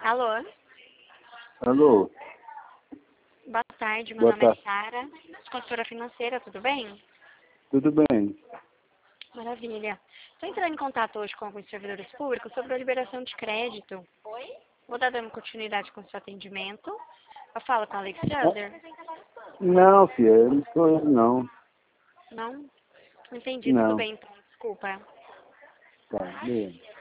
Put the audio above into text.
Alô? Alô? Boa tarde, meu Boa nome é tarde. Sara, consultora financeira, tudo bem? Tudo bem? Maravilha. Estou entrando em contato hoje com alguns servidores públicos sobre a liberação de crédito. Vou dar dando continuidade com o seu atendimento. Eu falo com o Alexander? Não, filha, eu não sou eu, não. Não? Entendi, tudo Não. bem então, desculpa. Tá, beleza.